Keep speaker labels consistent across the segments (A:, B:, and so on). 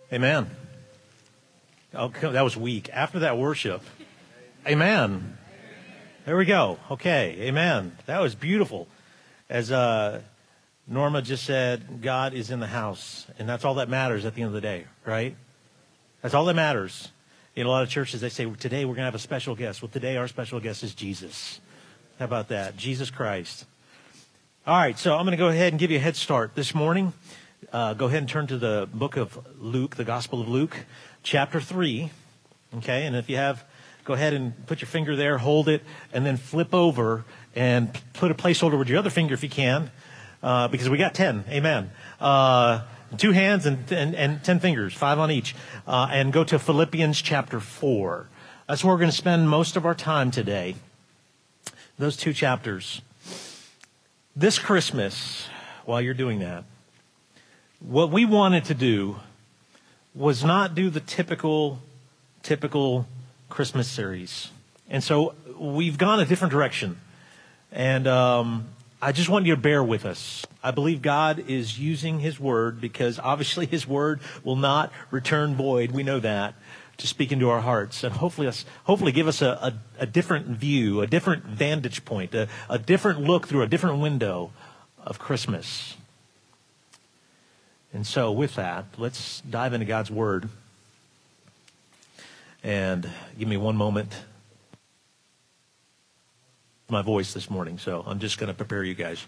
A: Amen. Oh, that was weak. After that worship, amen. There we go. Okay, amen. That was beautiful. As Norma just said, God is in the house, and that's all that matters at the end of the day, right? That's all that matters. In a lot of churches, they say, today we're going to have a special guest. Well, today our special guest is Jesus. How about that? Jesus Christ. All right, so I'm going to go ahead and give you a head start this morning. Go ahead and turn to the book of Luke, the Gospel of Luke, chapter 3. Okay, and if you have, go ahead and put your finger there, hold it, and then flip over and put a placeholder with your other finger if you can, because we got 10. Amen. 2 hands and 10 fingers, 5 on each. And go to Philippians chapter 4. That's where we're going to spend most of our time today. Those 2 chapters. This Christmas, while you're doing that, what we wanted to do was not do the typical Christmas series. And so we've gone a different direction. And I just want you to bear with us. I believe God is using His Word, because obviously His Word will not return void. We know that, to speak into our hearts and hopefully give us a different view, a different vantage point, a different look through a different window of Christmas. And so with that, let's dive into God's Word. And give me one moment. My voice this morning, so I'm just going to prepare you guys.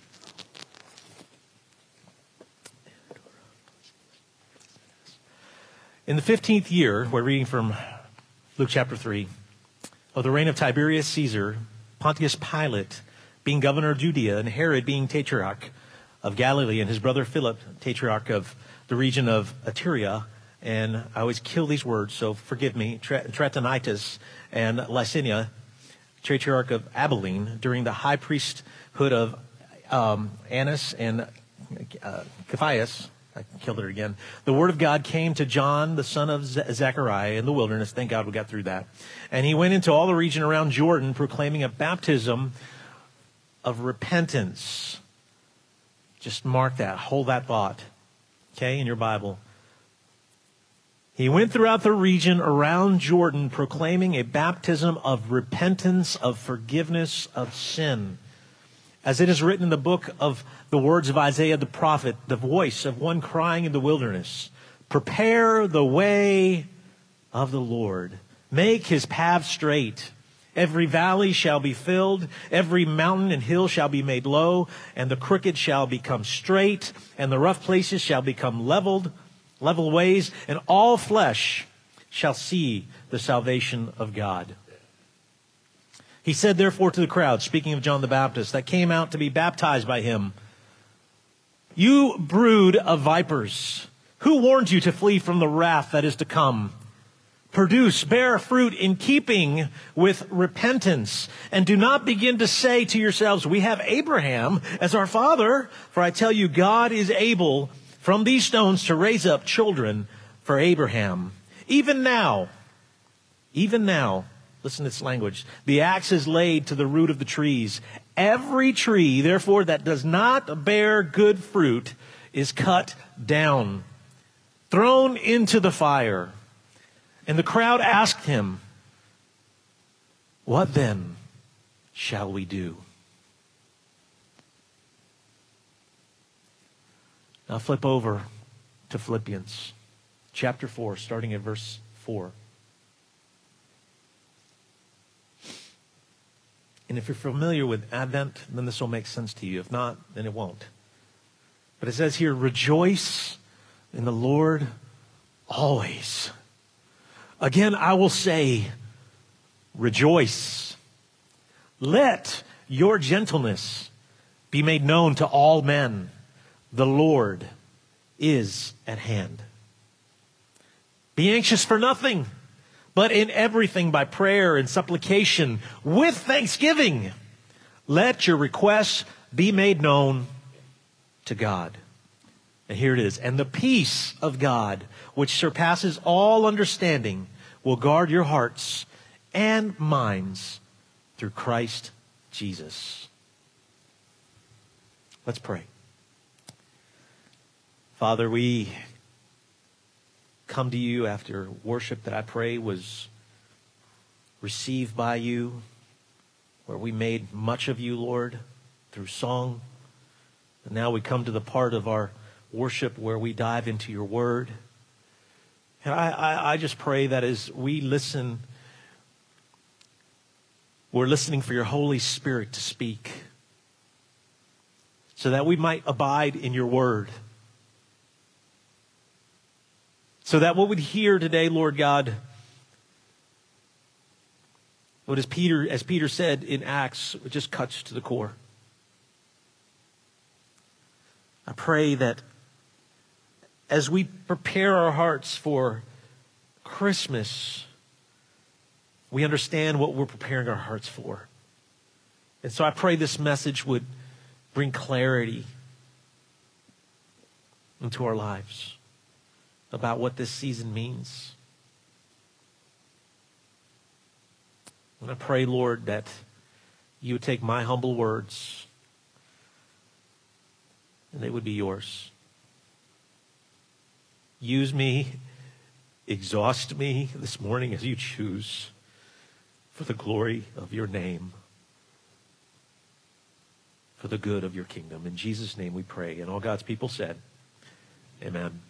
A: In the 15th year, we're reading from Luke chapter 3, of the reign of Tiberius Caesar, Pontius Pilate being governor of Judea, and Herod being tetrarch of Galilee, and his brother Philip, tetrarch of the region of Iturea, and I always kill these words, so forgive me, Tratonitis and Lysania, tetrarch of Abilene, during the high priesthood of Annas and Caiaphas. I killed it again. The word of God came to John, the son of Zechariah, in the wilderness. Thank God we got through that. And he went into all the region around Jordan, proclaiming a baptism of repentance. Just mark that. Hold that thought. Okay, in your Bible. He went throughout the region around Jordan, proclaiming a baptism of repentance, of forgiveness of sin. As it is written in the book of the words of Isaiah the prophet, the voice of one crying in the wilderness, prepare the way of the Lord. Make his path straight. Every valley shall be filled, every mountain and hill shall be made low, and the crooked shall become straight, and the rough places shall become level ways, and all flesh shall see the salvation of God. He said, therefore, to the crowd, speaking of John the Baptist, that came out to be baptized by him, you brood of vipers, who warned you to flee from the wrath that is to come? Bear fruit in keeping with repentance, and do not begin to say to yourselves, we have Abraham as our father, for I tell you, God is able from these stones to raise up children for Abraham. Even now, listen to this language, the axe is laid to the root of the trees. Every tree, therefore, that does not bear good fruit is cut down, thrown into the fire. And the crowd asked him, what then shall we do? Now flip over to Philippians chapter 4, starting at verse 4. And if you're familiar with Advent, then this will make sense to you. If not, then it won't. But it says here, rejoice in the Lord always. Again, I will say, rejoice. Let your gentleness be made known to all men. The Lord is at hand. Be anxious for nothing, but in everything by prayer and supplication with thanksgiving, let your requests be made known to God. And here it is. And the peace of God, which surpasses all understanding, will guard your hearts and minds through Christ Jesus. Let's pray. Father, we come to you after worship that I pray was received by you, where we made much of you, Lord, through song. And now we come to the part of our worship where we dive into your word. And I just pray that as we listen, we're listening for your Holy Spirit to speak, so that we might abide in your word. So that what we'd hear today, Lord God, what as Peter said in Acts, it just cuts to the core. I pray that as we prepare our hearts for Christmas, we understand what we're preparing our hearts for. And so I pray this message would bring clarity into our lives about what this season means. And I pray, Lord, that you would take my humble words and they would be yours. Use me, exhaust me this morning as you choose, for the glory of your name, for the good of your kingdom. In Jesus' name we pray. And all God's people said, amen.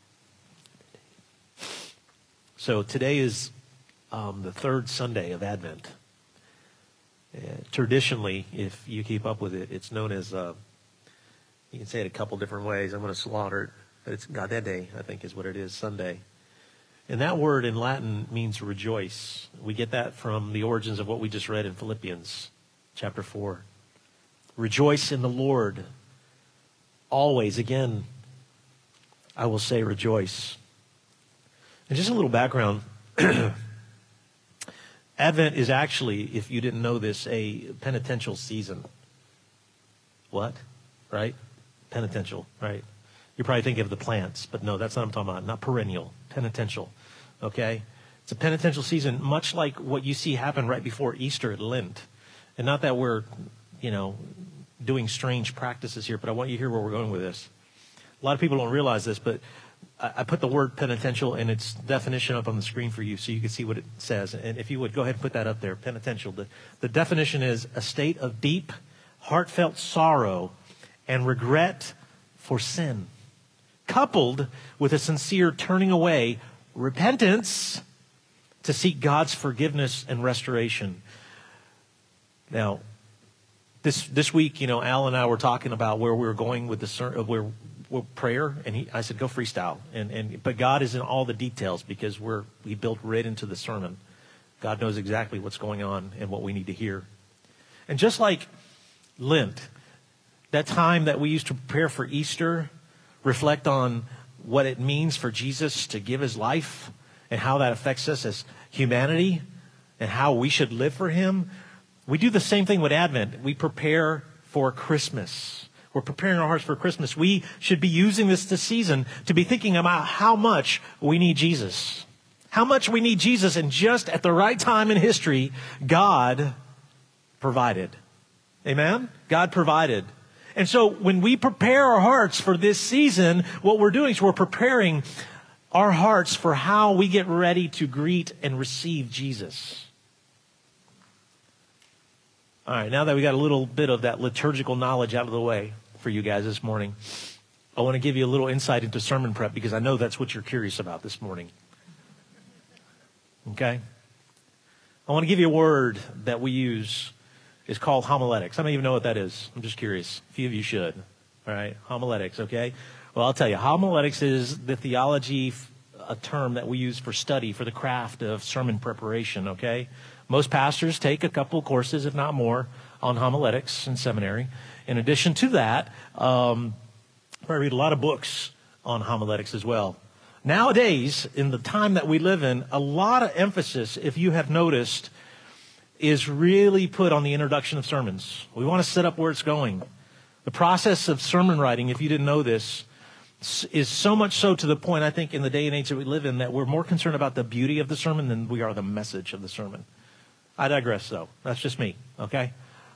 A: So today is the third Sunday of Advent. Traditionally, if you keep up with it, it's known as, you can say it a couple different ways. I'm going to slaughter it. But it's Gaudete, I think is what it is, Sunday. And that word in Latin means rejoice. We get that from the origins of what we just read in Philippians chapter 4. Rejoice in the Lord. Always, again, I will say rejoice. And just a little background. Advent is actually, if you didn't know this, a penitential season. What? Right? Penitential, right? You're probably thinking of the plants, but no, that's not what I'm talking about. Not perennial, penitential, okay? It's a penitential season, much like what you see happen right before Easter at Lent. And not that we're, doing strange practices here, but I want you to hear where we're going with this. A lot of people don't realize this, but I put the word penitential and its definition up on the screen for you so you can see what it says. And if you would, go ahead and put that up there, penitential. The definition is a state of deep, heartfelt sorrow and regret for sin, coupled with a sincere turning away, repentance, to seek God's forgiveness and restoration. Now, this week, Al and I were talking about where we were going with where prayer, and I said, go freestyle. But God is in all the details because we built right into the sermon. God knows exactly what's going on and what we need to hear. And just like Lent, that time that we used to prepare for Easter, reflect on what it means for Jesus to give his life and how that affects us as humanity and how we should live for him. We do the same thing with Advent. We prepare for Christmas. We're preparing our hearts for Christmas. We should be using this season to be thinking about how much we need Jesus. How much we need Jesus, and just at the right time in history, God provided. Amen? God provided. And so when we prepare our hearts for this season, what we're doing is we're preparing our hearts for how we get ready to greet and receive Jesus. All right, now that we got a little bit of that liturgical knowledge out of the way for you guys this morning, I want to give you a little insight into sermon prep because I know that's what you're curious about this morning. Okay? I want to give you a word that we use. It's called homiletics. I don't even know what that is. I'm just curious. A few of you should. All right? Homiletics, okay? Well, I'll tell you. Homiletics is the theology, a term that we use for study, for the craft of sermon preparation, okay? Most pastors take a couple of courses, if not more, on homiletics in seminary. In addition to that, I read a lot of books on homiletics as well. Nowadays, in the time that we live in, a lot of emphasis, if you have noticed, is really put on the introduction of sermons. We want to set up where it's going. The process of sermon writing, if you didn't know this, is so much so to the point, I think, in the day and age that we live in, that we're more concerned about the beauty of the sermon than we are the message of the sermon. I digress, though. That's just me, okay?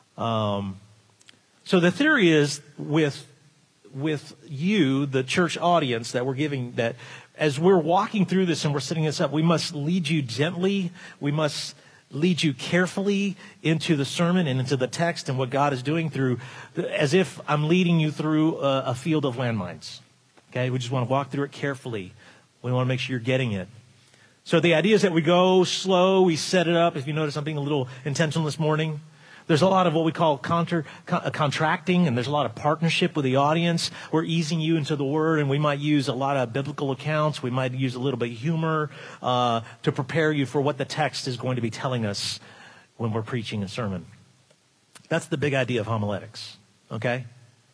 A: So the theory is with you, the church audience that we're giving, that as we're walking through this and we're setting this up, we must lead you gently. We must lead you carefully into the sermon and into the text and what God is doing through, as if I'm leading you through a field of landmines. Okay, we just want to walk through it carefully. We want to make sure you're getting it. So the idea is that we go slow, we set it up. If you notice, I'm being a little intentional this morning. There's a lot of what we call contracting, and there's a lot of partnership with the audience. We're easing you into the Word, and we might use a lot of biblical accounts. We might use a little bit of humor to prepare you for what the text is going to be telling us when we're preaching a sermon. That's the big idea of homiletics, okay?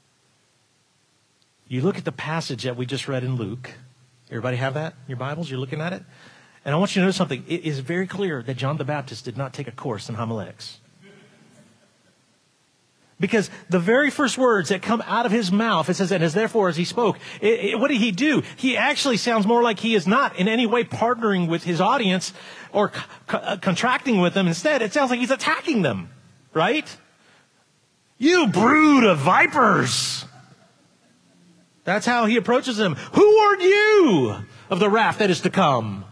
A: You look at the passage that we just read in Luke. Everybody have that in your Bibles? You're looking at it? And I want you to notice something. It is very clear that John the Baptist did not take a course in homiletics. Because the very first words that come out of his mouth, it says, and as therefore as he spoke, what did he do? He actually sounds more like he is not in any way partnering with his audience or contracting with them. Instead, it sounds like he's attacking them, right? You brood of vipers. That's how he approaches them. Who warned you of the wrath that is to come?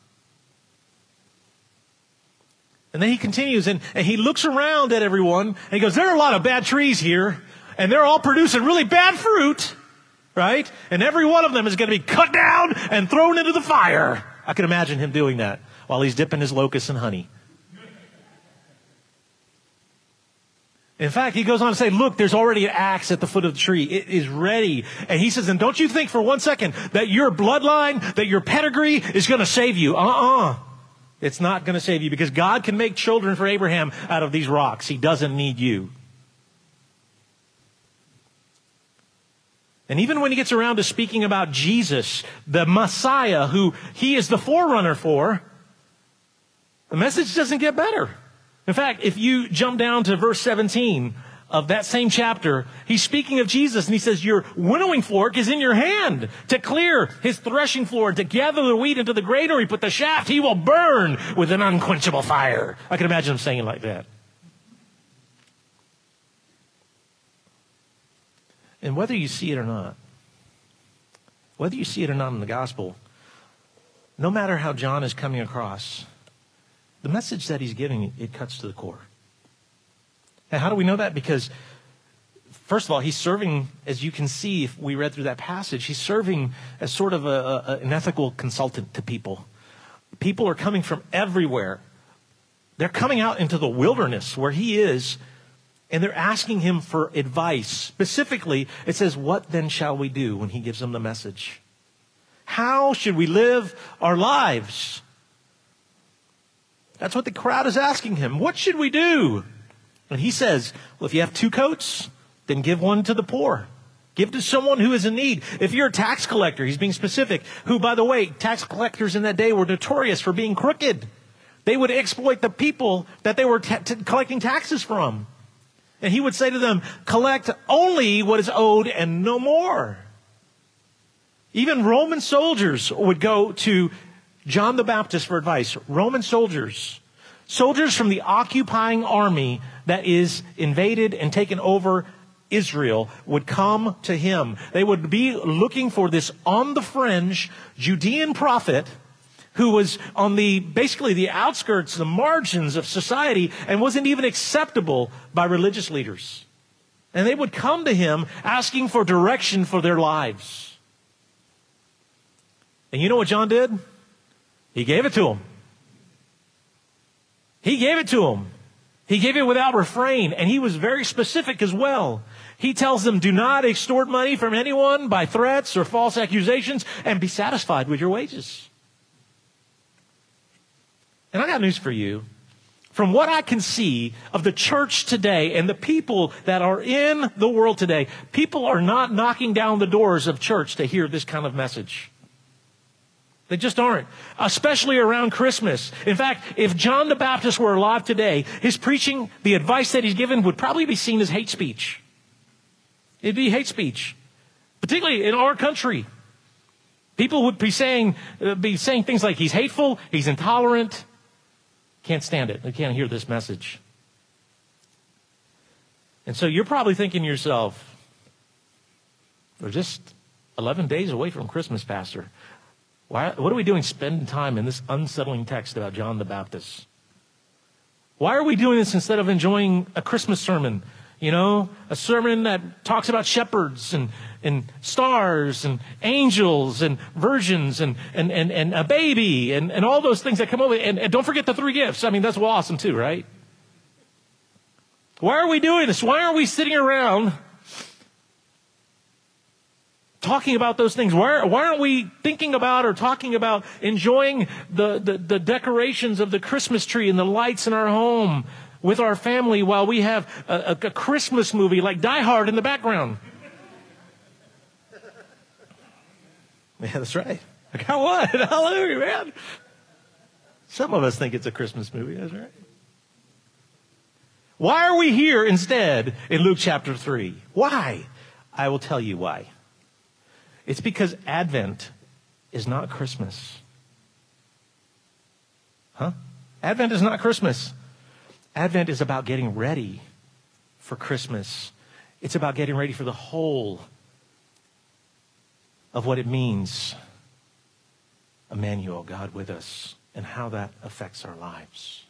A: And then he continues, and he looks around at everyone, and he goes, there are a lot of bad trees here, and they're all producing really bad fruit, right? And every one of them is going to be cut down and thrown into the fire. I can imagine him doing that while he's dipping his locusts in honey. In fact, he goes on to say, look, there's already an axe at the foot of the tree. It is ready. And he says, and don't you think for one second that your bloodline, that your pedigree is going to save you. It's not going to save you, because God can make children for Abraham out of these rocks. He doesn't need you. And even when he gets around to speaking about Jesus, the Messiah, who he is the forerunner for, the message doesn't get better. In fact, if you jump down to verse 17 of that same chapter, he's speaking of Jesus, and he says, your winnowing fork is in your hand to clear his threshing floor, to gather the wheat into the granary, but the shaft he will burn with an unquenchable fire. I can imagine him saying it like that. And whether you see it or not in the gospel, no matter how John is coming across, the message that he's giving, it cuts to the core. And how do we know that? Because, first of all, he's serving, as you can see if we read through that passage, he's serving as sort of an ethical consultant to people. People are coming from everywhere. They're coming out into the wilderness where he is, and they're asking him for advice. Specifically, it says, what then shall we do, when he gives them the message? How should we live our lives? That's what the crowd is asking him. What should we do? And he says, well, if you have 2 coats, then give one to the poor. Give to someone who is in need. If you're a tax collector, he's being specific, who, by the way, tax collectors in that day were notorious for being crooked. They would exploit the people that they were collecting taxes from. And he would say to them, collect only what is owed and no more. Even Roman soldiers would go to John the Baptist for advice. Roman soldiers from the occupying army that is invaded and taken over Israel would come to him. They would be looking for this on the fringe Judean prophet who was on basically the outskirts, the margins of society, and wasn't even acceptable by religious leaders. And they would come to him asking for direction for their lives. And you know what John did? He gave it to them. He gave it to them. He gave it without refrain, and he was very specific as well. He tells them, do not extort money from anyone by threats or false accusations, and be satisfied with your wages. And I got news for you. From what I can see of the church today and the people that are in the world today, people are not knocking down the doors of church to hear this kind of message. They just aren't, especially around Christmas. In fact, if John the Baptist were alive today, his preaching, the advice that he's given would probably be seen as hate speech. It'd be hate speech, particularly in our country. People would be saying things like he's hateful, he's intolerant. Can't stand it. They can't hear this message. And so you're probably thinking to yourself, we're just 11 days away from Christmas, Pastor. What are we doing spending time in this unsettling text about John the Baptist? Why are we doing this instead of enjoying a Christmas sermon? You know, a sermon that talks about shepherds and stars and angels and virgins and a baby and all those things that come over. And don't forget the 3 gifts. I mean, that's awesome too, right? Why are we doing this? Why aren't we sitting around talking about those things? Why aren't we thinking about or talking about enjoying the decorations of the Christmas tree and the lights in our home with our family while we have a Christmas movie like Die Hard in the background? Yeah, that's right. I got one. Hallelujah, man. Some of us think it's a Christmas movie. That's right. Why are we here instead in Luke chapter 3? Why? I will tell you why. It's because Advent is not Christmas. Advent is not Christmas. Advent is about getting ready for Christmas. It's about getting ready for the whole of what it means, Emmanuel, God with us, and how that affects our lives.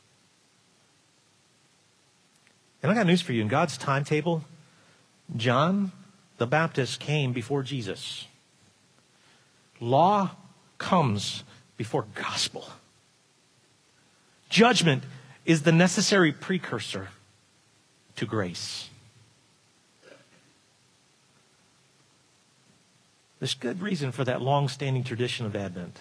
A: And I got news for you. In God's timetable, John the Baptist came before Jesus. Law comes before gospel. Judgment is the necessary precursor to grace. There's good reason for that long-standing tradition of Advent.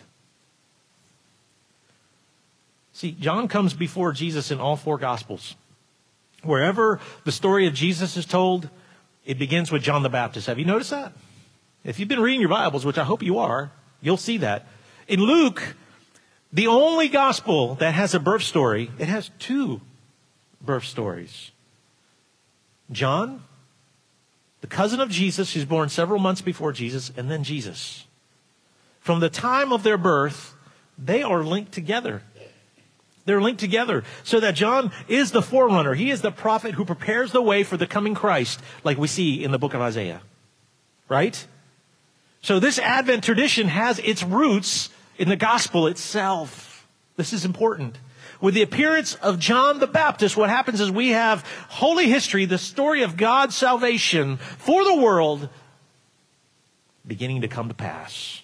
A: See, John comes before Jesus in all 4 Gospels. Wherever the story of Jesus is told, it begins with John the Baptist. Have you noticed that? If you've been reading your Bibles, which I hope you are, you'll see that. In Luke, the only gospel that has a birth story, it has 2 birth stories. John, the cousin of Jesus, who's born several months before Jesus, and then Jesus. From the time of their birth, they are linked together. They're linked together so that John is the forerunner. He is the prophet who prepares the way for the coming Christ, like we see in the book of Isaiah. Right? So this Advent tradition has its roots in the gospel itself. This is important. With the appearance of John the Baptist, what happens is we have holy history, the story of God's salvation for the world, beginning to come to pass.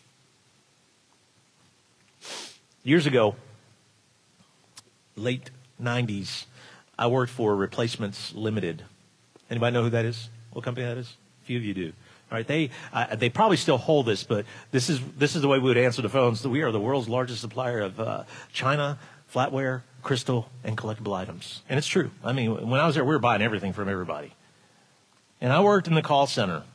A: Years ago, late 90s, I worked for Replacements Limited. Anybody know who that is? What company that is? A few of you do. All right, they probably still hold this, but this is the way we would answer the phones. We are the world's largest supplier of china, flatware, crystal, and collectible items. And it's true. I mean, when I was there, we were buying everything from everybody. And I worked in the call center.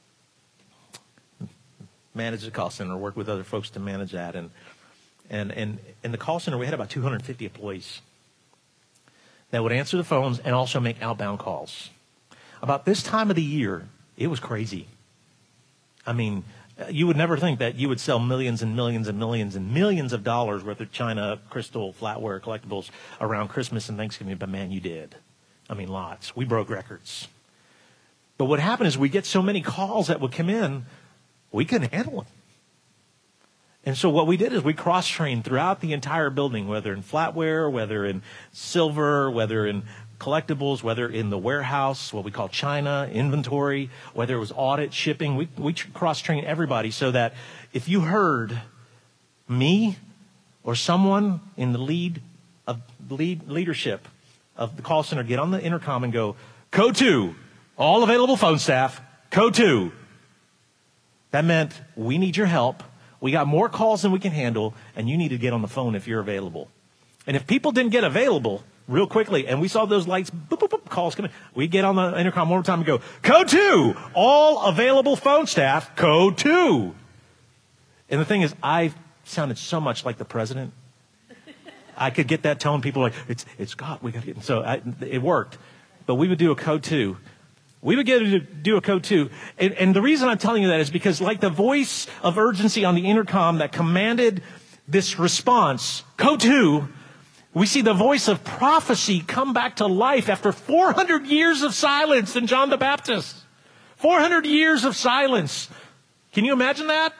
A: Managed the call center, worked with other folks to manage that. And in the call center, we had about 250 employees that would answer the phones and also make outbound calls. About this time of the year, it was crazy. I mean, you would never think that you would sell millions and millions and millions and millions of dollars worth of china, crystal, flatware, collectibles around Christmas and Thanksgiving, but man, you did. I mean, lots. We broke records. But what happened is we get so many calls that would come in, we couldn't handle them. And so what we did is we cross-trained throughout the entire building, whether in flatware, whether in silver, whether in collectibles, whether in the warehouse, what we call China, inventory, whether it was audit, shipping. We cross-trained everybody so that if you heard me or someone in the leadership of the call center get on the intercom and go, code 2, all available phone staff, code 2. That meant we need your help. We got more calls than we can handle, and you need to get on the phone if you're available. And if people didn't get available real quickly, and we saw those lights, boop, boop, boop, calls coming, we get on the intercom one more time and go, code 2, all available phone staff, code 2. And the thing is, I sounded so much like the president. I could get that tone. People were like, it's God, we got to get. So it worked. But we would do a code 2. We would get to do a code 2. And the reason I'm telling you that is because like the voice of urgency on the intercom that commanded this response, code 2, we see the voice of prophecy come back to life after 400 years of silence in John the Baptist. 400 years of silence. Can you imagine that?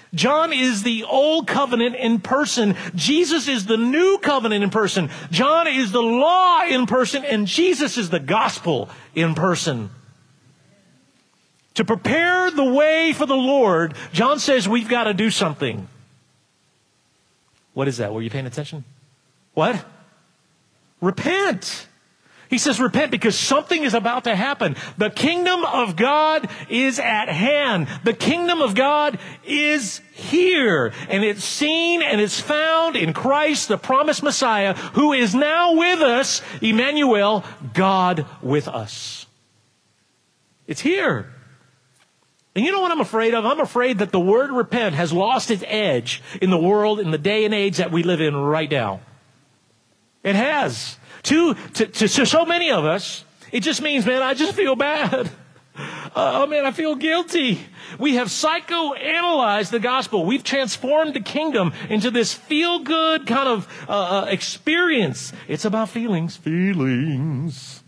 A: John is the old covenant in person. Jesus is the new covenant in person. John is the law in person, and Jesus is the gospel in person. To prepare the way for the Lord, John says we've got to do something. What is that? Were you paying attention? What? Repent. He says repent because something is about to happen. The kingdom of God is at hand. The kingdom of God is here. And it's seen and it's found in Christ, the promised Messiah, who is now with us, Emmanuel, God with us. It's here. And you know what I'm afraid of? I'm afraid that the word repent has lost its edge in the world, in the day and age that we live in right now. It has. To so many of us, it just means, man, I just feel bad. Oh, man, I feel guilty. We have psychoanalyzed the gospel. We've transformed the kingdom into this feel-good kind of experience. It's about feelings. Feelings.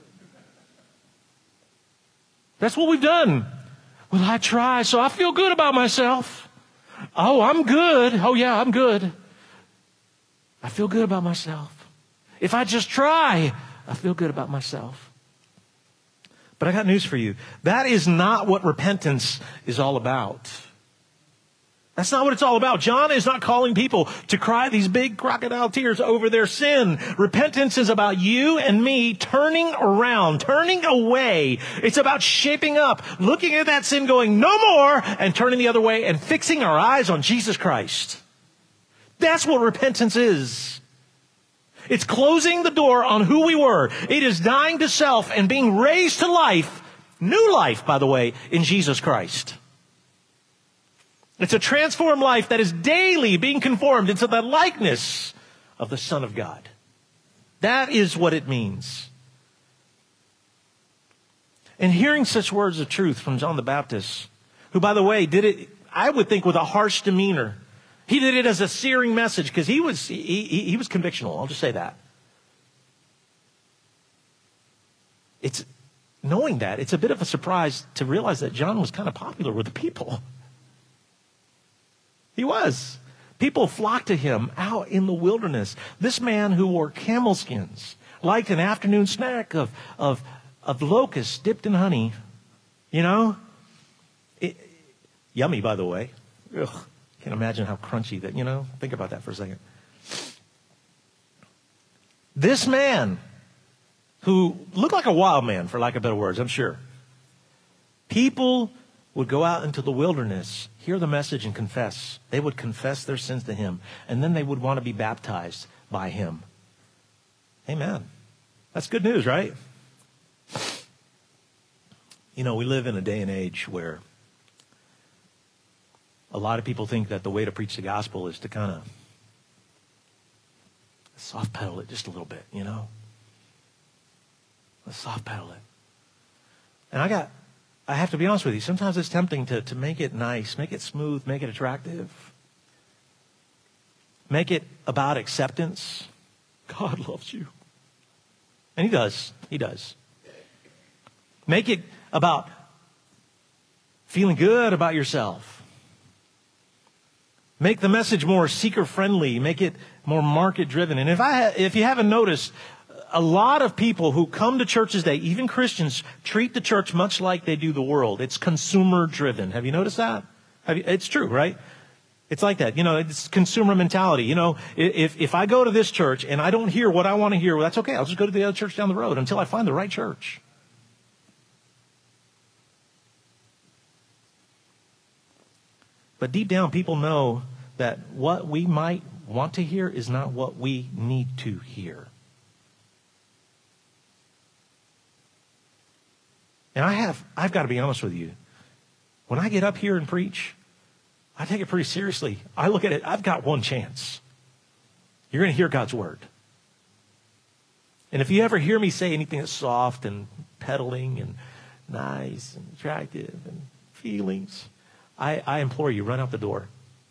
A: That's what we've done. Well, I try, so I feel good about myself. Oh, I'm good. Oh, yeah, I'm good. I feel good about myself. If I just try, I feel good about myself. But I got news for you. That is not what repentance is all about. That's not what it's all about. John is not calling people to cry these big crocodile tears over their sin. Repentance is about you and me turning around, turning away. It's about shaping up, looking at that sin going, no more, and turning the other way and fixing our eyes on Jesus Christ. That's what repentance is. It's closing the door on who we were. It is dying to self and being raised to life, new life, by the way, in Jesus Christ. It's a transformed life that is daily being conformed into the likeness of the Son of God. That is what it means. And hearing such words of truth from John the Baptist, who, by the way, did it, I would think, with a harsh demeanor. He did it as a searing message because he was convictional. I'll just say that. It's knowing that, it's a bit of a surprise to realize that John was kind of popular with the people. He was. People flocked to him out in the wilderness. This man who wore camel skins, liked an afternoon snack of locusts dipped in honey. You know? Yummy, by the way. Ugh, can't imagine how crunchy that, you know? Think about that for a second. This man, who looked like a wild man, for lack of better words, I'm sure. People would go out into the wilderness, hear the message, and confess. They would confess their sins to him, and then they would want to be baptized by him. Amen. That's good news, right? You know, we live in a day and age where a lot of people think that the way to preach the gospel is to kind of soft pedal it just a little bit, you know? Let's soft pedal it. And I have to be honest with you, sometimes it's tempting to make it nice, make it smooth, make it attractive. Make it about acceptance. God loves you. And he does. He does. Make it about feeling good about yourself. Make the message more seeker-friendly. Make it more market-driven. And if you haven't noticed, a lot of people who come to church today, even Christians, treat the church much like they do the world. It's consumer-driven. Have you noticed that? It's true, right? It's like that. You know, it's consumer mentality. You know, if I go to this church and I don't hear what I want to hear, well, that's okay. I'll just go to the other church down the road until I find the right church. But deep down, people know that what we might want to hear is not what we need to hear. And I've got to be honest with you. When I get up here and preach, I take it pretty seriously. I look at it, I've got one chance. You're going to hear God's word. And if you ever hear me say anything that's soft and peddling and nice and attractive and feelings, I implore you, run out the door.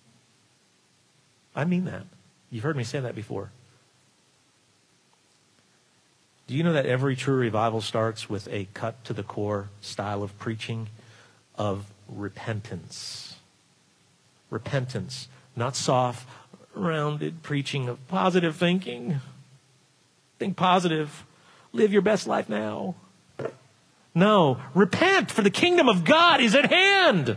A: I mean that. You've heard me say that before. Do you know that every true revival starts with a cut-to-the-core style of preaching, of repentance? repentance, not soft, rounded preaching of positive thinking. Think positive. Live your best life now. No, repent, for the kingdom of God is at hand.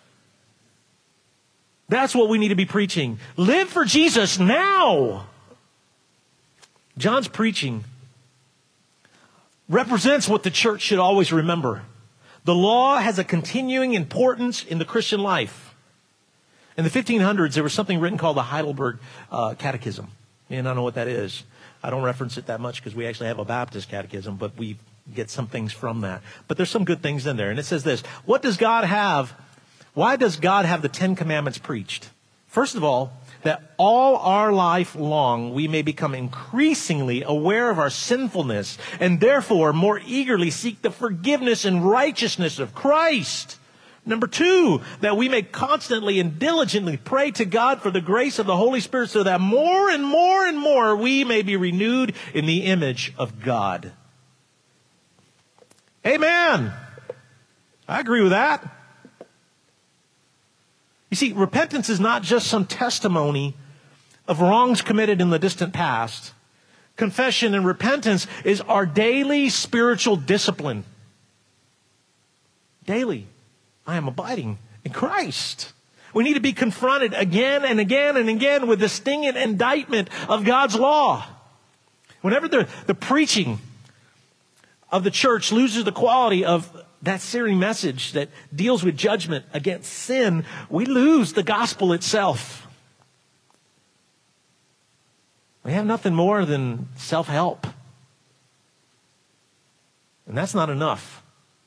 A: That's what we need to be preaching. Live for Jesus now. John's preaching represents what the church should always remember. The law has a continuing importance in the Christian life. In the 1500s, there was something written called the Heidelberg Catechism. And I don't know what that is. I don't reference it that much because we actually have a Baptist catechism, but we get some things from that. But there's some good things in there. And it says this: what does God have? Why does God have the Ten Commandments preached? First of all, that all our life long we may become increasingly aware of our sinfulness and therefore more eagerly seek the forgiveness and righteousness of Christ. Number two, that we may constantly and diligently pray to God for the grace of the Holy Spirit so that more and more and more we may be renewed in the image of God. Amen. I agree with that. You see, repentance is not just some testimony of wrongs committed in the distant past. Confession and repentance is our daily spiritual discipline. Daily. I am abiding in Christ. We need to be confronted again and again and again with the stinging indictment of God's law. Whenever the preaching of the church loses the quality of that searing message that deals with judgment against sin, we lose the gospel itself. We have nothing more than self-help. And that's not enough.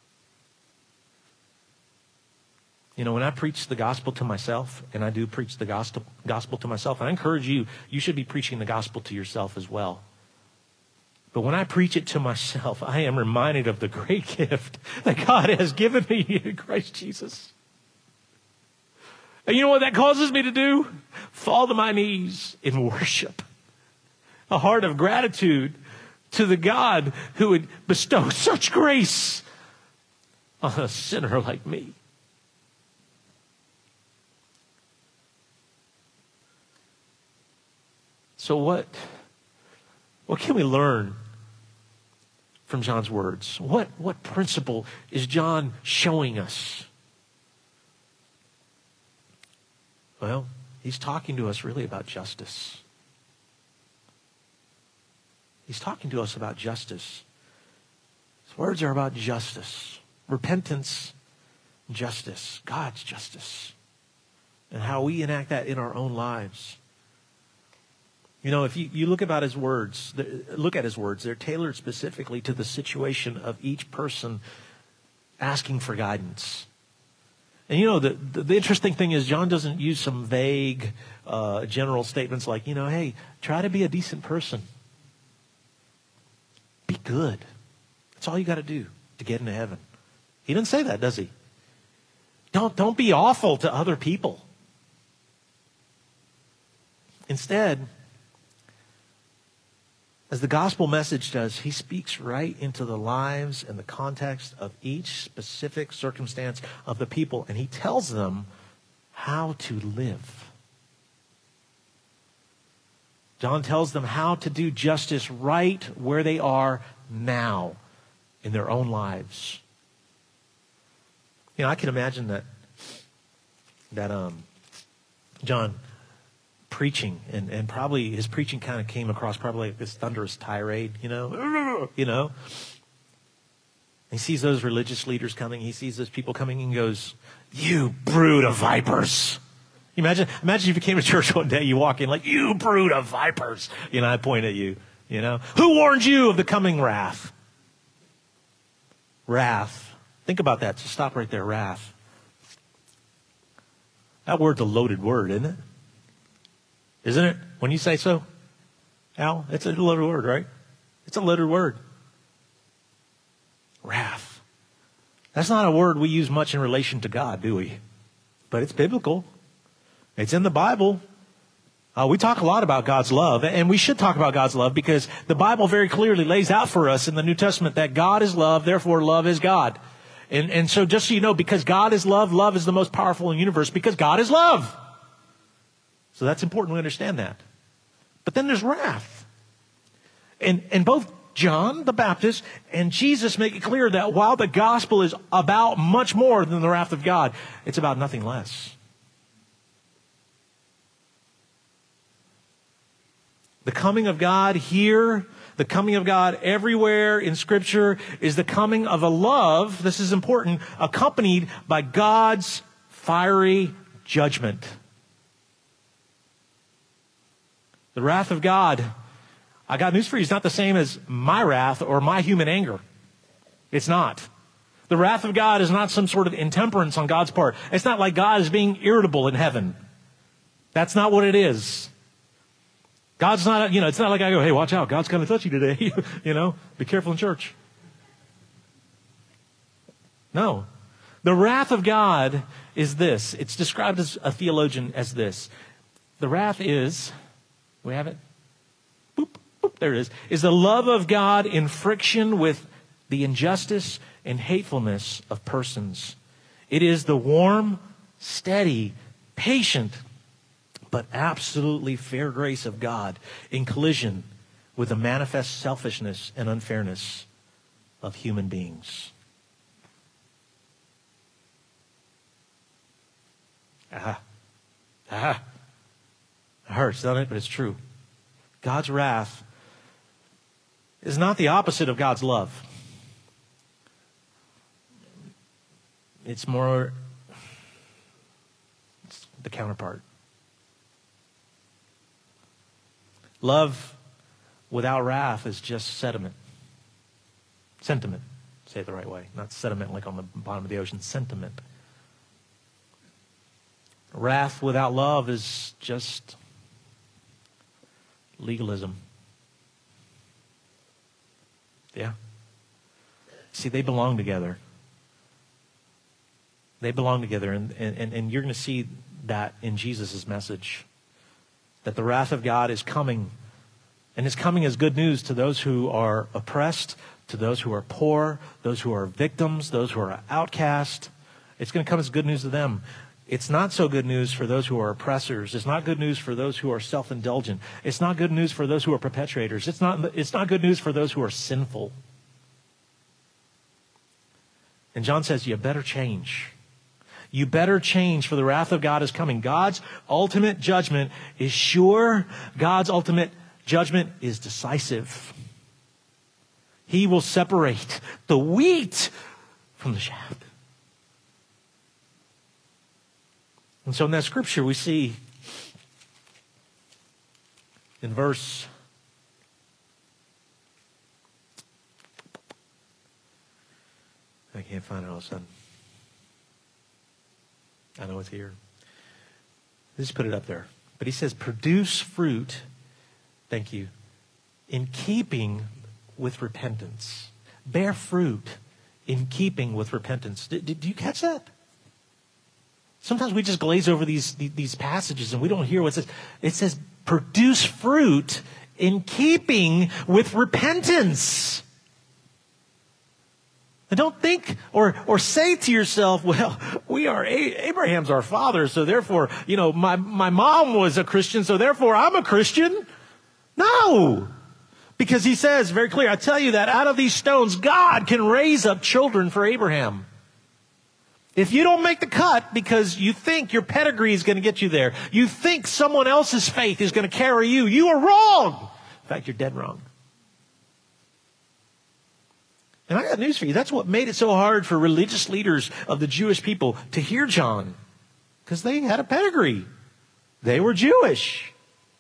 A: You know, when I preach the gospel to myself, and I do preach the gospel to myself, I encourage you, you should be preaching the gospel to yourself as well. But when I preach it to myself, I am reminded of the great gift that God has given me in Christ Jesus. And you know what that causes me to do? Fall to my knees in worship. A heart of gratitude to the God who would bestow such grace on a sinner like me. So what can we learn from John's words? What principle is John showing us? Well, he's talking to us really about justice. He's talking to us about justice. His words are about justice. Repentance, justice, God's justice, and how we enact that in our own lives. You know, if you look at his words, they're tailored specifically to the situation of each person asking for guidance. And you know, the interesting thing is John doesn't use some vague, general statements like, you know, hey, try to be a decent person. Be good. That's all you got to do to get into heaven. He didn't say that, does he? Don't be awful to other people. Instead, as the gospel message does, he speaks right into the lives and the context of each specific circumstance of the people, and he tells them how to live. John tells them how to do justice right where they are now in their own lives. You know, I can imagine that John preaching, and probably his preaching kind of came across probably like this thunderous tirade, you know. He sees those religious leaders coming. He sees those people coming and goes, "You brood of vipers." Imagine if you came to church one day, you walk in like, "You brood of vipers." You know, I point at you, you know. Who warned you of the coming wrath? Wrath. Think about that. Just stop right there. Wrath. That word's a loaded word, isn't it? Isn't it? When you say so, Al, it's a loaded word, right? It's a loaded word. Wrath. That's not a word we use much in relation to God, do we? But it's biblical. It's in the Bible. We talk a lot about God's love, and we should talk about God's love because the Bible very clearly lays out for us in the New Testament that God is love, therefore love is God. And so just so you know, because God is love, love is the most powerful in the universe because God is love. So that's important we understand that. But then there's wrath. And both John the Baptist and Jesus make it clear that while the gospel is about much more than the wrath of God, it's about nothing less. The coming of God here, the coming of God everywhere in Scripture is the coming of a love, this is important, accompanied by God's fiery judgment. The wrath of God, I got news for you, it's not the same as my wrath or my human anger. It's not. The wrath of God is not some sort of intemperance on God's part. It's not like God is being irritable in heaven. That's not what it is. God's not, it's not like I go, hey, watch out, God's kind of touchy today. Be careful in church. No. The wrath of God is this. It's described as a theologian as this. The wrath is, we have it? Boop, boop, there it is the love of God in friction with the injustice and hatefulness of persons. It is the warm, steady, patient, but absolutely fair grace of God in collision with the manifest selfishness and unfairness of human beings. It hurts, doesn't it? But it's true. God's wrath is not the opposite of God's love. It's more the counterpart. Love without wrath is just sediment. Sentiment. Say it the right way. Not sediment like on the bottom of the ocean. Sentiment. Wrath without love is just legalism. Yeah. See, they belong together. They belong together. And you're going to see that in Jesus' message. That the wrath of God is coming. And it's coming as good news to those who are oppressed, to those who are poor, those who are victims, those who are outcast. It's going to come as good news to them. It's not so good news for those who are oppressors. It's not good news for those who are self-indulgent. It's not good news for those who are perpetrators. It's not good news for those who are sinful. And John says, you better change. You better change, for the wrath of God is coming. God's ultimate judgment is sure. God's ultimate judgment is decisive. He will separate the wheat from the chaff. And so in that scripture we see in verse I can't find it all of a sudden. I know it's here. Just put it up there. But he says, produce fruit, thank you, in keeping with repentance. Bear fruit in keeping with repentance. Did you catch that? Sometimes we just glaze over these passages and we don't hear what it says. It says, produce fruit in keeping with repentance. And don't think or say to yourself, well, we are Abraham's our father, so therefore, my mom was a Christian, so therefore I'm a Christian. No. Because he says very clear, I tell you that out of these stones, God can raise up children for Abraham. If you don't make the cut because you think your pedigree is going to get you there, you think someone else's faith is going to carry you, you are wrong. In fact, you're dead wrong. And I got news for you. That's what made it so hard for religious leaders of the Jewish people to hear John. Because they had a pedigree. They were Jewish.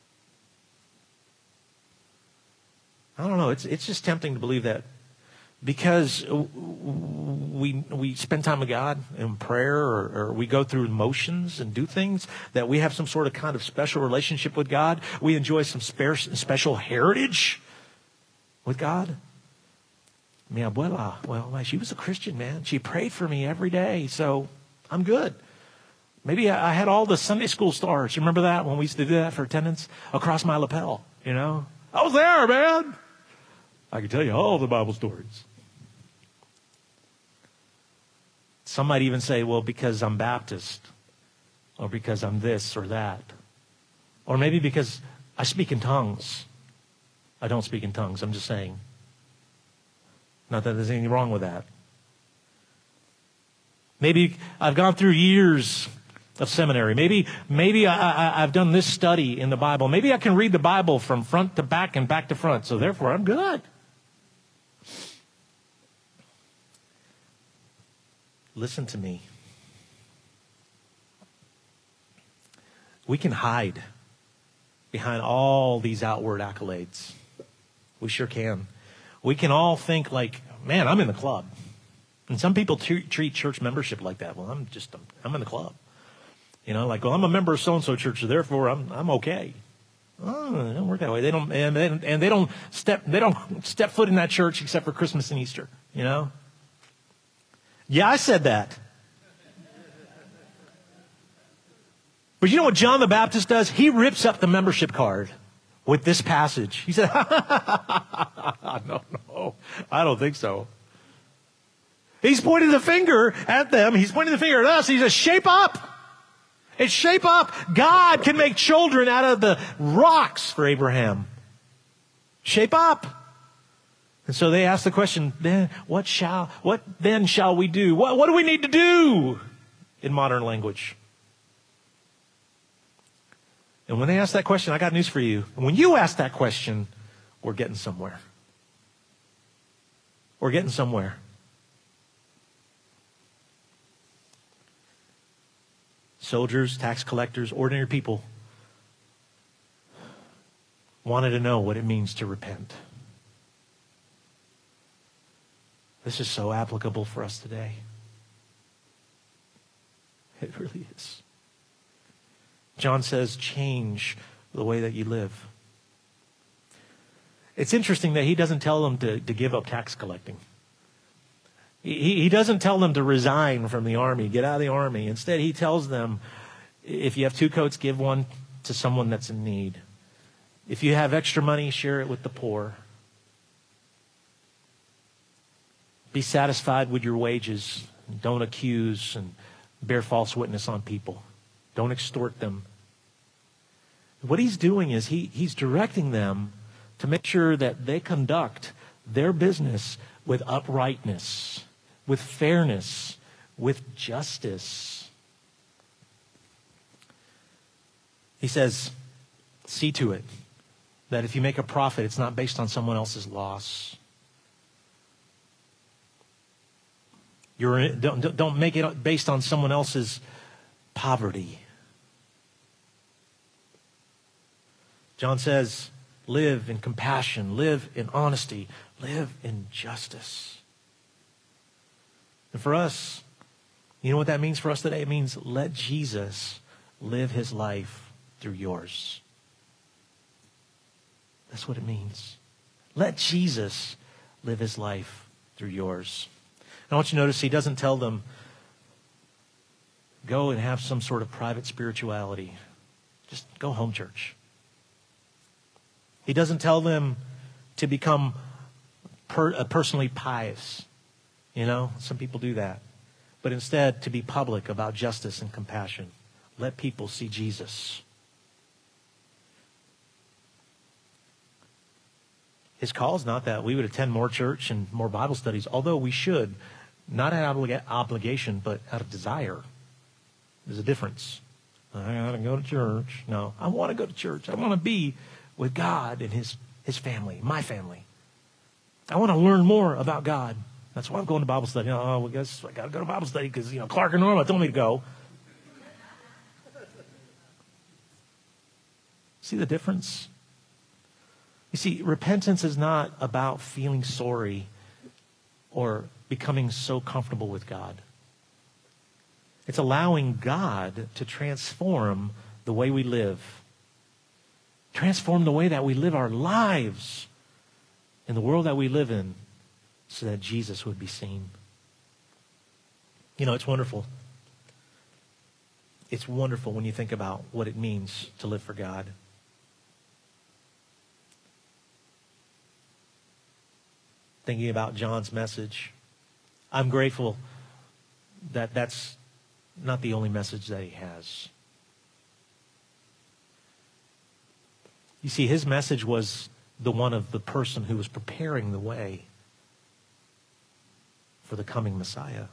A: I don't know. It's just tempting to believe that because we spend time with God in prayer or we go through motions and do things, that we have some sort of kind of special relationship with God. We enjoy some special heritage with God. Mi abuela, well, she was a Christian, man. She prayed for me every day, so I'm good. Maybe I had all the Sunday school stars. You remember that when we used to do that for attendance? Across my lapel, I was there, man. I can tell you all the Bible stories. Some might even say, well, because I'm Baptist, or because I'm this or that. Or maybe because I speak in tongues. I don't speak in tongues, I'm just saying. Not that there's anything wrong with that. Maybe I've gone through years of seminary. Maybe I've done this study in the Bible. Maybe I can read the Bible from front to back and back to front, so therefore I'm good. Listen to me. We can hide behind all these outward accolades. We sure can. We can all think like, man, I'm in the club. And some people treat church membership like that. Well, I'm in the club. You know, like, well, I'm a member of so-and-so church, so therefore I'm okay. Oh, it don't work that way. They don't step foot in that church except for Christmas and Easter, you know? Yeah, I said that. But you know what John the Baptist does? He rips up the membership card with this passage. He said, no, I don't think so. He's pointing the finger at them. He's pointing the finger at us. He says, shape up. It's shape up. God can make children out of the rocks for Abraham. Shape up. And so they ask the question, then what then shall we do? What do we need to do in modern language? And when they ask that question, I got news for you. And when you ask that question, we're getting somewhere. We're getting somewhere. Soldiers, tax collectors, ordinary people wanted to know what it means to repent. This is so applicable for us today. It really is. John says, change the way that you live. It's interesting that he doesn't tell them to give up tax collecting. He doesn't tell them to resign from the army, get out of the army. Instead, he tells them, if you have 2 coats, give one to someone that's in need. If you have extra money, share it with the poor. Be satisfied with your wages. Don't accuse and bear false witness on people. Don't extort them. What he's doing is he's directing them to make sure that they conduct their business with uprightness, with fairness, with justice. He says, see to it that if you make a profit, it's not based on someone else's loss. Don't make it based on someone else's poverty. John says, live in compassion, live in honesty, live in justice. And for us, you know what that means for us today? It means let Jesus live his life through yours. That's what it means. Let Jesus live his life through yours. And I want you to notice he doesn't tell them, go and have some sort of private spirituality. Just go home church. He doesn't tell them to become personally pious. You know, some people do that. But instead, to be public about justice and compassion. Let people see Jesus. His call is not that we would attend more church and more Bible studies, although we should, not out of obligation, but out of desire. There's a difference. I got to go to church. No, I want to go to church. I want to be with God and his family, my family. I want to learn more about God. That's why I'm going to Bible study. Oh, well, guess I got to go to Bible study because, Clark and Norma told me to go. See the difference? You see, repentance is not about feeling sorry or becoming so comfortable with God. It's allowing God to transform the way we live. Transform the way that we live our lives in the world that we live in so that Jesus would be seen. It's wonderful. It's wonderful when you think about what it means to live for God. Thinking about John's message, I'm grateful that that's not the only message that he has. You see, his message was the one of the person who was preparing the way for the coming Messiah.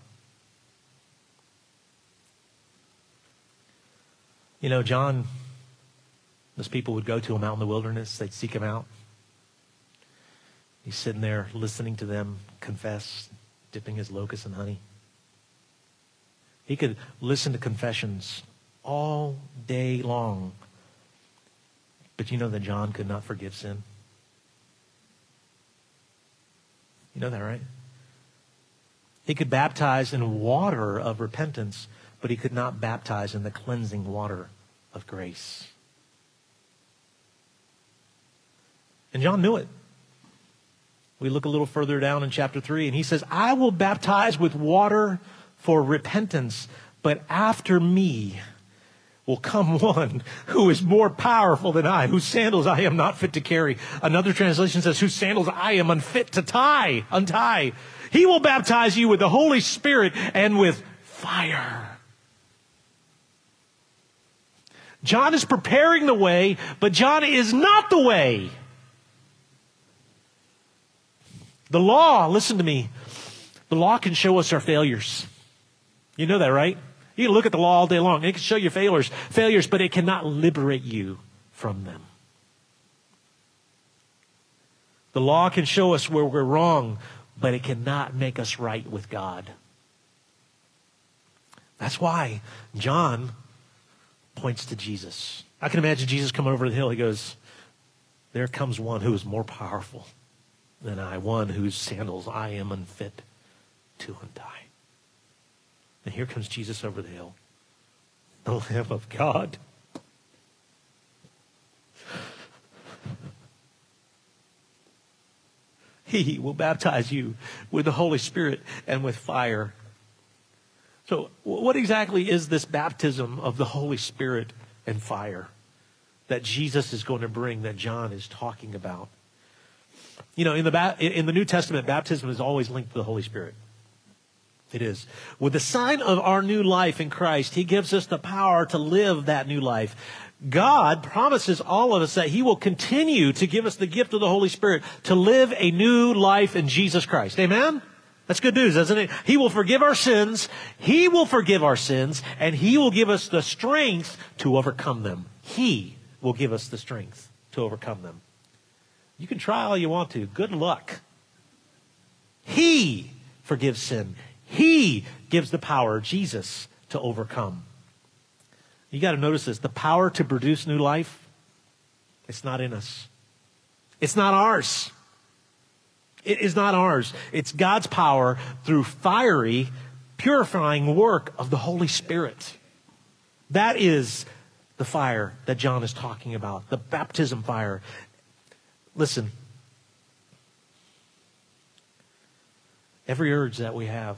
A: You know, John, those people would go to him out in the wilderness. They'd seek him out. He's sitting there listening to them confess, dipping his locusts in honey. He could listen to confessions all day long. But you know that John could not forgive sin? You know that, right? He could baptize in water of repentance, but he could not baptize in the cleansing water of grace. And John knew it. We look a little further down in chapter 3, and he says, I will baptize with water for repentance, but after me will come one who is more powerful than I, whose sandals I am not fit to carry. Another translation says, whose sandals I am unfit to untie. He will baptize you with the Holy Spirit and with fire. John is preparing the way, but John is not the way. The law, listen to me, the law can show us our failures. You know that, right? You can look at the law all day long. It can show you failures, but it cannot liberate you from them. The law can show us where we're wrong, but it cannot make us right with God. That's why John points to Jesus. I can imagine Jesus coming over the hill. He goes, there comes one who is more powerful than I, one whose sandals I am unfit to untie. And here comes Jesus over the hill, the Lamb of God. He will baptize you with the Holy Spirit and with fire. So what exactly is this baptism of the Holy Spirit and fire that Jesus is going to bring, that John is talking about? You know, in the New Testament, baptism is always linked to the Holy Spirit. It is. With the sign of our new life in Christ, he gives us the power to live that new life. God promises all of us that he will continue to give us the gift of the Holy Spirit to live a new life in Jesus Christ. Amen? That's good news, isn't it? He will forgive our sins. He will forgive our sins, and he will give us the strength to overcome them. He will give us the strength to overcome them. You can try all you want to. Good luck. He forgives sin. He gives the power, Jesus, to overcome. You got to notice this. The power to produce new life, it's not in us. It's not ours. It is not ours. It's God's power through fiery, purifying work of the Holy Spirit. That is the fire that John is talking about, the baptism fire. Listen, every urge that we have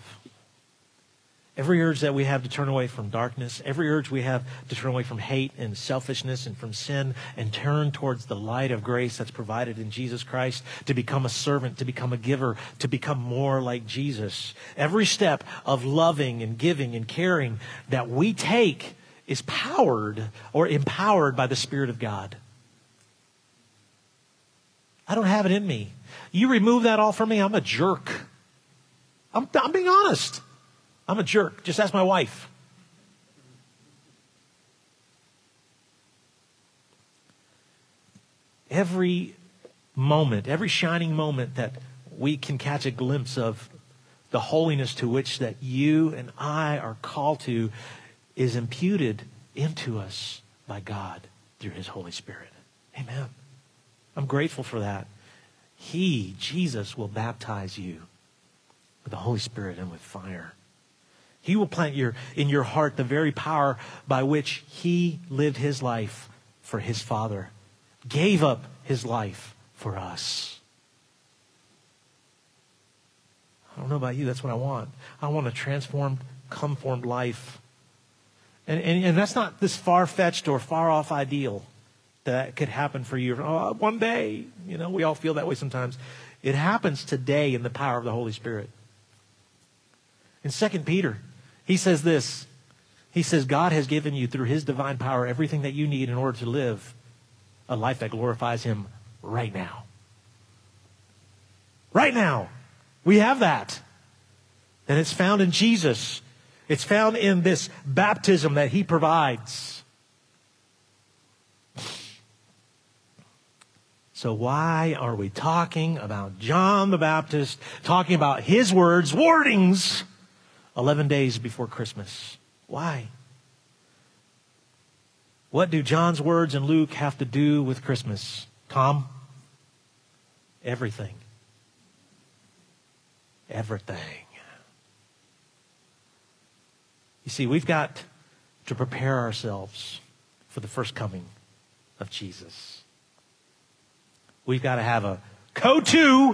A: to turn away from darkness, every urge we have to turn away from hate and selfishness and from sin and turn towards the light of grace that's provided in Jesus Christ, to become a servant, to become a giver, to become more like Jesus. Every step of loving and giving and caring that we take is powered or empowered by the Spirit of God. I don't have it in me. You remove that all from me, I'm a jerk. I'm being honest. I'm a jerk. Just ask my wife. Every moment, every shining moment that we can catch a glimpse of the holiness to which that you and I are called to is imputed into us by God through his Holy Spirit. Amen. I'm grateful for that. He, Jesus, will baptize you with the Holy Spirit and with fire. He will plant in your heart the very power by which he lived his life for his Father, gave up his life for us. I don't know about you, that's what I want. I want a transformed, conformed life. And that's not this far-fetched or far-off ideal that could happen for you. Oh, one day, we all feel that way sometimes. It happens today in the power of the Holy Spirit. In 2 Peter, he says this. He says, God has given you through his divine power everything that you need in order to live a life that glorifies him right now. Right now. We have that. And it's found in Jesus. It's found in this baptism that he provides. So why are we talking about John the Baptist, talking about his words, wordings, 11 days before Christmas? Why? What do John's words and Luke have to do with Christmas? Tom? Everything. Everything. You see, we've got to prepare ourselves for the first coming of Jesus. We've got to have a go-to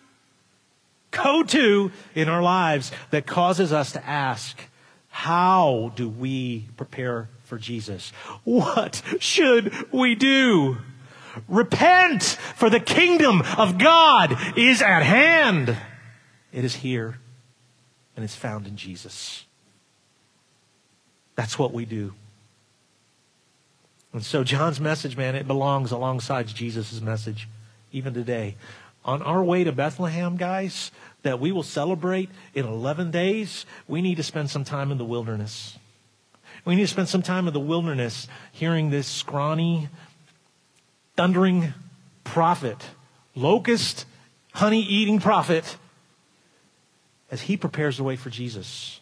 A: in our lives that causes us to ask, how do we prepare for Jesus? What should we do? Repent, for the kingdom of God is at hand. It is here, and it's found in Jesus. That's what we do. And so John's message, man, it belongs alongside Jesus' message, even today. On our way to Bethlehem, guys, that we will celebrate in 11 days, we need to spend some time in the wilderness. We need to spend some time in the wilderness hearing this scrawny, thundering prophet, locust, honey-eating prophet, as he prepares the way for Jesus.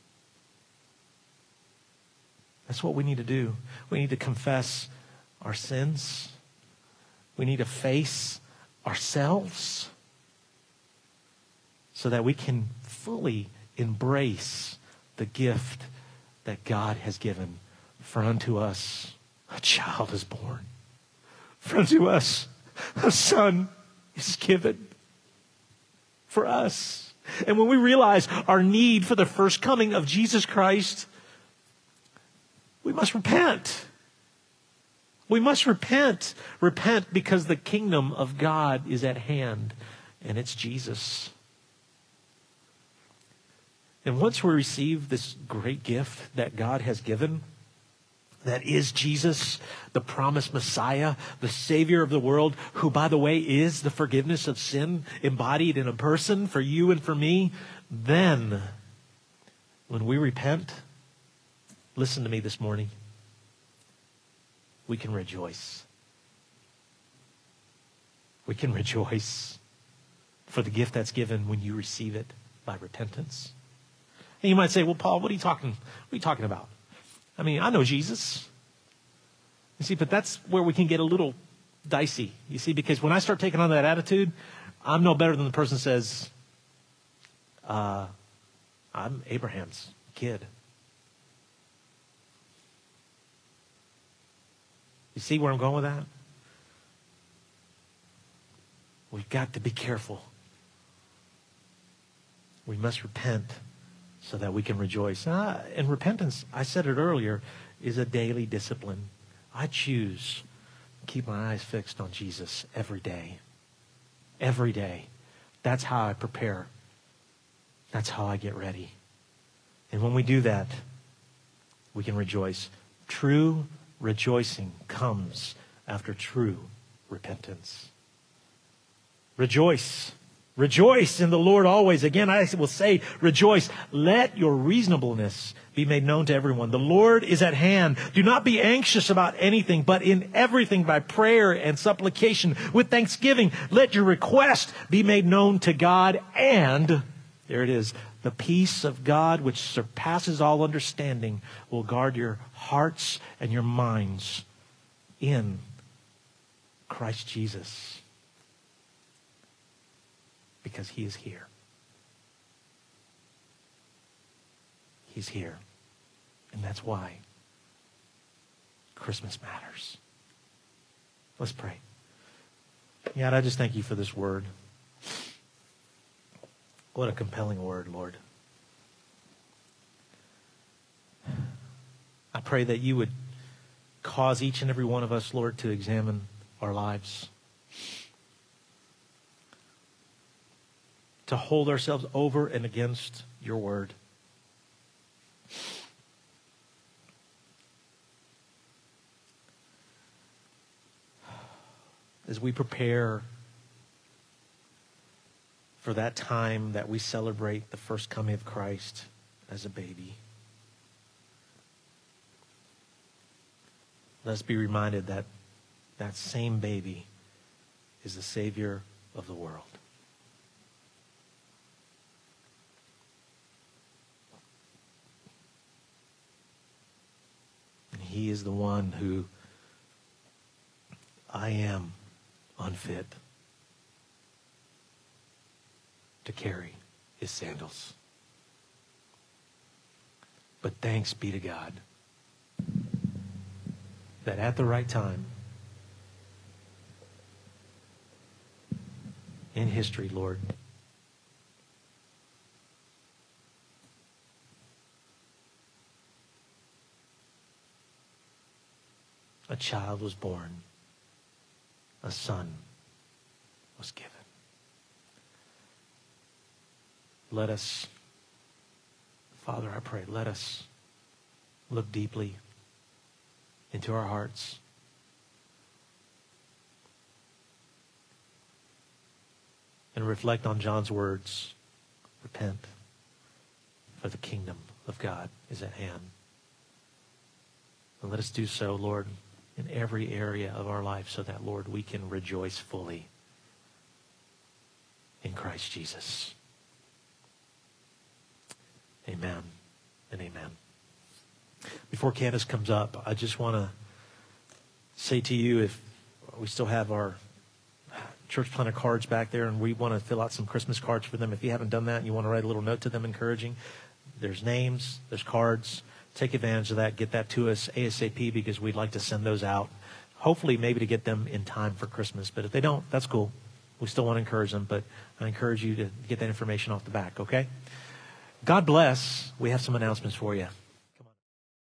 A: That's what we need to do. We need to confess our sins. We need to face ourselves so that we can fully embrace the gift that God has given. For unto us a child is born. For unto us a son is given. For us. And when we realize our need for the first coming of Jesus Christ, we must repent. We must repent. Repent because the kingdom of God is at hand, and it's Jesus. And once we receive this great gift that God has given, that is Jesus, the promised Messiah, the Savior of the world, who, by the way, is the forgiveness of sin embodied in a person for you and for me, then when we repent, listen to me this morning, we can rejoice. We can rejoice for the gift that's given when you receive it by repentance. And you might say, well, Paul, what are you talking about? I mean, I know Jesus. You see, but that's where we can get a little dicey. You see, because when I start taking on that attitude, I'm no better than the person who says, I'm Abraham's kid. You see where I'm going with that? We've got to be careful. We must repent so that we can rejoice. And repentance, I said it earlier, is a daily discipline. I choose to keep my eyes fixed on Jesus every day. Every day. That's how I prepare. That's how I get ready. And when we do that, we can rejoice. True rejoicing comes after true repentance. Rejoice. Rejoice in the Lord always. Again, I will say, rejoice. Let your reasonableness be made known to everyone. The Lord is at hand. Do not be anxious about anything, but in everything by prayer and supplication with thanksgiving, let your request be made known to God. And, there it is, the peace of God, which surpasses all understanding, will guard your hearts and your minds in Christ Jesus. Because he is here. He's here. And that's why Christmas matters. Let's pray. God, I just thank you for this word. What a compelling word, Lord. I pray that you would cause each and every one of us, Lord, to examine our lives. To hold ourselves over and against your word. as we prepare for that time that we celebrate the first coming of Christ as a baby, let us be reminded that that same baby is the Savior of the world. And he is the one who I am unfit to carry his sandals. But thanks be to God that at the right time in history, Lord, a child was born, a son was given. Let us, Father, I pray, let us look deeply into our hearts. And reflect on John's words. Repent, for the kingdom of God is at hand. And let us do so, Lord, in every area of our life so that, Lord, we can rejoice fully in Christ Jesus. Amen and amen. Before Candace comes up, I just want to say to you, if we still have our church planter cards back there and we want to fill out some Christmas cards for them, if you haven't done that and you want to write a little note to them encouraging, there's names, there's cards. Take advantage of that. Get that to us ASAP because we'd like to send those out. Hopefully maybe to get them in time for Christmas. But if they don't, that's cool. We still want to encourage them. But I encourage you to get that information off the back, okay? God bless. We have some announcements for you.